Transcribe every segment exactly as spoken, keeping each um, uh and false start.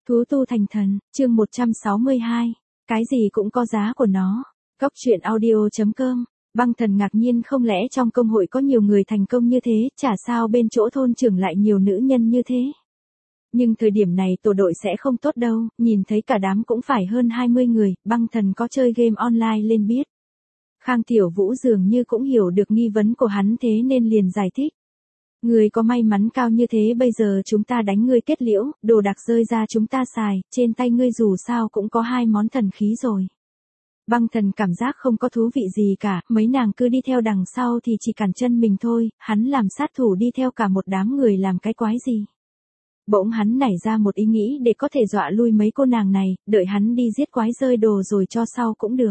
Thú tu thành thần, chương một trăm sáu mươi hai. Cái gì cũng có giá của nó. Góc truyện audio chấm com. Băng Thần ngạc nhiên không lẽ trong công hội có nhiều người thành công như thế, chả sao bên chỗ thôn trưởng lại nhiều nữ nhân như thế. Nhưng thời điểm này tổ đội sẽ không tốt đâu, nhìn thấy cả đám cũng phải hơn hai mươi người, Băng Thần có chơi game online lên biết. Khang Tiểu Vũ dường như cũng hiểu được nghi vấn của hắn thế nên liền giải thích. Người có may mắn cao như thế bây giờ chúng ta đánh ngươi kết liễu, đồ đạc rơi ra chúng ta xài, trên tay ngươi dù sao cũng có hai món thần khí rồi. Băng Thần cảm giác không có thú vị gì cả, mấy nàng cứ đi theo đằng sau thì chỉ cản chân mình thôi, hắn làm sát thủ đi theo cả một đám người làm cái quái gì. Bỗng hắn nảy ra một ý nghĩ để có thể dọa lui mấy cô nàng này, đợi hắn đi giết quái rơi đồ rồi cho sau cũng được.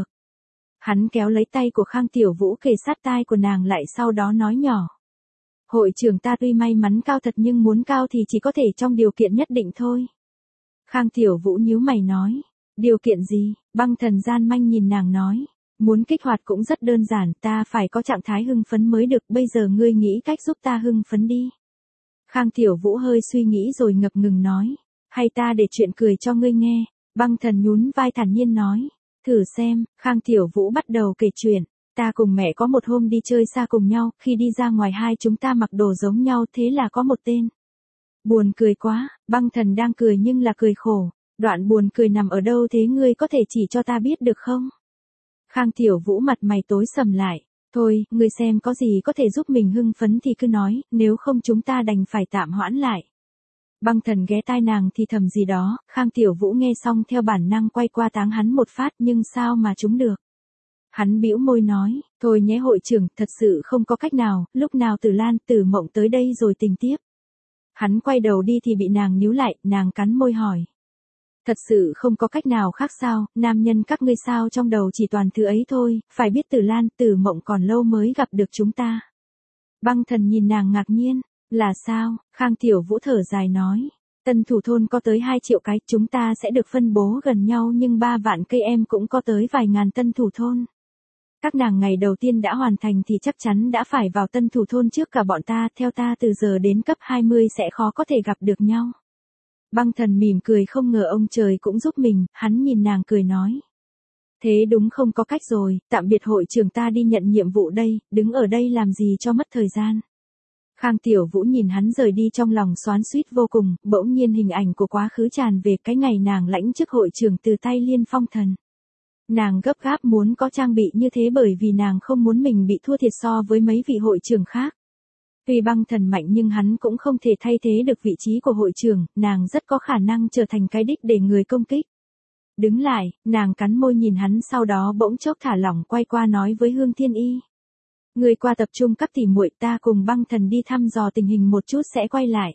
Hắn kéo lấy tay của Khang Tiểu Vũ kề sát tai của nàng lại sau đó nói nhỏ. Hội trưởng ta tuy may mắn cao thật nhưng muốn cao thì chỉ có thể trong điều kiện nhất định thôi. Khang Tiểu Vũ nhíu mày nói. Điều kiện gì? Băng Thần gian manh nhìn nàng nói. Muốn kích hoạt cũng rất đơn giản, ta phải có trạng thái hưng phấn mới được, bây giờ ngươi nghĩ cách giúp ta hưng phấn đi. Khang Tiểu Vũ hơi suy nghĩ rồi ngập ngừng nói. Hay ta để chuyện cười cho ngươi nghe. Băng Thần nhún vai thản nhiên nói. Thử xem. Khang Tiểu Vũ bắt đầu kể chuyện. Ta cùng mẹ có một hôm đi chơi xa cùng nhau, khi đi ra ngoài hai chúng ta mặc đồ giống nhau thế là có một tên. Buồn cười quá, Băng Thần đang cười nhưng là cười khổ. Đoạn buồn cười nằm ở đâu thế ngươi có thể chỉ cho ta biết được không? Khang Tiểu Vũ mặt mày tối sầm lại. Thôi, ngươi xem có gì có thể giúp mình hưng phấn thì cứ nói, nếu không chúng ta đành phải tạm hoãn lại. Băng Thần ghé tai nàng thì thầm gì đó, Khang Tiểu Vũ nghe xong theo bản năng quay qua táng hắn một phát nhưng sao mà chúng được. Hắn bĩu môi nói, thôi nhé hội trưởng, thật sự không có cách nào, lúc nào Tử Lan, Tử Mộng tới đây rồi tình tiếp. Hắn quay đầu đi thì bị nàng níu lại, nàng cắn môi hỏi. Thật sự không có cách nào khác sao, nam nhân các ngươi sao trong đầu chỉ toàn thứ ấy thôi, phải biết Tử Lan, Tử Mộng còn lâu mới gặp được chúng ta. Băng Thần nhìn nàng ngạc nhiên, là sao, Khang Tiểu Vũ thở dài nói. Tân thủ thôn có tới hai triệu cái, chúng ta sẽ được phân bố gần nhau nhưng ba vạn cây em cũng có tới vài ngàn tân thủ thôn. Các nàng ngày đầu tiên đã hoàn thành thì chắc chắn đã phải vào tân thủ thôn trước cả bọn ta, theo ta từ giờ đến cấp hai mươi sẽ khó có thể gặp được nhau. Băng Thần mỉm cười không ngờ ông trời cũng giúp mình, hắn nhìn nàng cười nói. Thế đúng không có cách rồi, tạm biệt hội trưởng ta đi nhận nhiệm vụ đây, đứng ở đây làm gì cho mất thời gian. Khang Tiểu Vũ nhìn hắn rời đi trong lòng xoắn xuýt vô cùng, bỗng nhiên hình ảnh của quá khứ tràn về cái ngày nàng lãnh chức hội trưởng từ tay Liên Phong Thần. Nàng gấp gáp muốn có trang bị như thế bởi vì nàng không muốn mình bị thua thiệt so với mấy vị hội trưởng khác. Tuy Băng Thần mạnh nhưng hắn cũng không thể thay thế được vị trí của hội trưởng, nàng rất có khả năng trở thành cái đích để người công kích. Đứng lại, nàng cắn môi nhìn hắn sau đó bỗng chốc thả lỏng quay qua nói với Hương Thiên Y. Người qua tập trung cấp tỉ muội, ta cùng Băng Thần đi thăm dò tình hình một chút sẽ quay lại.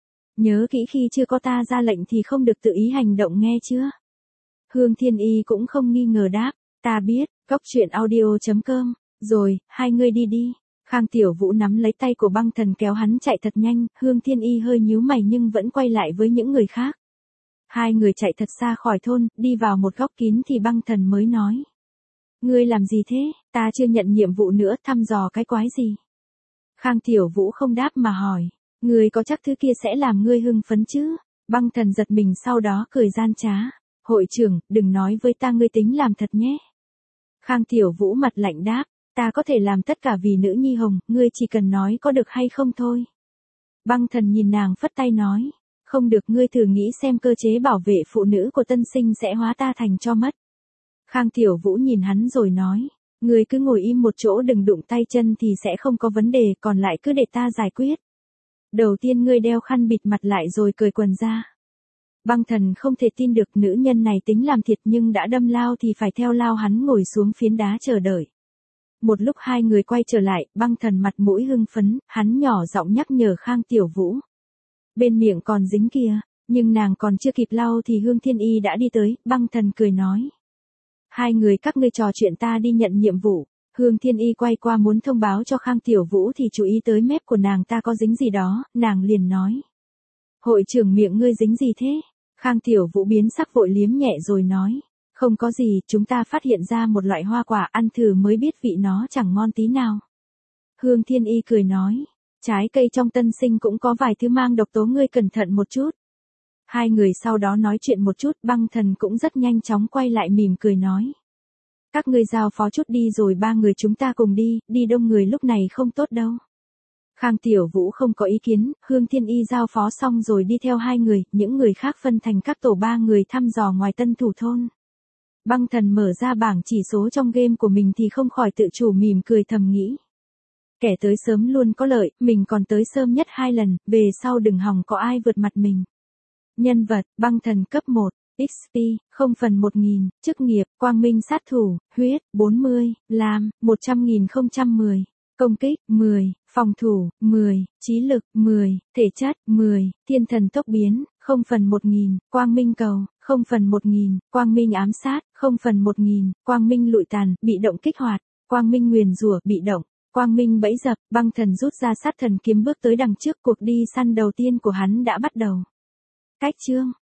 Nhớ kỹ khi chưa có ta ra lệnh thì không được tự ý hành động nghe chưa? Hương Thiên Y cũng không nghi ngờ đáp, ta biết, góc truyện audio chấm com, rồi, hai người đi đi. Khang Tiểu Vũ nắm lấy tay của Băng Thần kéo hắn chạy thật nhanh, Hương Thiên Y hơi nhíu mày nhưng vẫn quay lại với những người khác. Hai người chạy thật xa khỏi thôn, đi vào một góc kín thì Băng Thần mới nói. Ngươi làm gì thế, ta chưa nhận nhiệm vụ nữa, thăm dò cái quái gì? Khang Tiểu Vũ không đáp mà hỏi, ngươi có chắc thứ kia sẽ làm ngươi hưng phấn chứ? Băng Thần giật mình sau đó cười gian trá. Hội trưởng, đừng nói với ta ngươi tính làm thật nhé. Khang Tiểu Vũ mặt lạnh đáp, ta có thể làm tất cả vì nữ nhi hồng, ngươi chỉ cần nói có được hay không thôi. Băng Thần nhìn nàng phất tay nói, không được, ngươi thử nghĩ xem cơ chế bảo vệ phụ nữ của tân sinh sẽ hóa ta thành cho mất. Khang Tiểu Vũ nhìn hắn rồi nói, ngươi cứ ngồi im một chỗ đừng đụng tay chân thì sẽ không có vấn đề, còn lại cứ để ta giải quyết. Đầu tiên ngươi đeo khăn bịt mặt lại rồi cởi quần ra. Băng Thần không thể tin được nữ nhân này tính làm thiệt nhưng đã đâm lao thì phải theo lao, hắn ngồi xuống phiến đá chờ đợi. Một lúc hai người quay trở lại, Băng Thần mặt mũi hưng phấn, hắn nhỏ giọng nhắc nhở Khang Tiểu Vũ. Bên miệng còn dính kìa, nhưng nàng còn chưa kịp lau thì Hương Thiên Y đã đi tới, Băng Thần cười nói. Hai người các ngươi trò chuyện ta đi nhận nhiệm vụ. Hương Thiên Y quay qua muốn thông báo cho Khang Tiểu Vũ thì chú ý tới mép của nàng ta có dính gì đó, nàng liền nói. Hội trưởng miệng ngươi dính gì thế? Khang Tiểu Vũ biến sắc vội liếm nhẹ rồi nói. Không có gì, chúng ta phát hiện ra một loại hoa quả ăn thử mới biết vị nó chẳng ngon tí nào. Hương Thiên Y cười nói. Trái cây trong tân sinh cũng có vài thứ mang độc tố, ngươi cẩn thận một chút. Hai người sau đó nói chuyện một chút, băng thần cũng rất nhanh chóng quay lại mỉm cười nói. Các ngươi giao phó chút đi rồi ba người chúng ta cùng đi, đi đông người lúc này không tốt đâu. Khang Tiểu Vũ không có ý kiến, Hương Thiên Y giao phó xong rồi đi theo hai người, những người khác phân thành các tổ ba người thăm dò ngoài Tân Thủ thôn. Băng thần mở ra bảng chỉ số trong game của mình thì không khỏi tự chủ mỉm cười thầm nghĩ. Kẻ tới sớm luôn có lợi, mình còn tới sớm nhất hai lần, về sau đừng hòng có ai vượt mặt mình. Nhân vật, băng thần cấp một, ích pê, không phần một nghìn, chức nghiệp, quang minh sát thủ, huyết, bốn mươi, lam, một trăm nghìn không trăm mười, công kích, mười, phòng thủ, mười, trí lực, mười, thể chất, mười, thiên thần tốc biến, không phần một nghìn, quang minh cầu, không phần một nghìn, quang minh ám sát, không phần một nghìn, quang minh lụi tàn, bị động kích hoạt, quang minh nguyền rủa, bị động. Quang minh bẫy dập, băng thần rút ra sát thần kiếm bước tới đằng trước, cuộc đi săn đầu tiên của hắn đã bắt đầu. Cách chương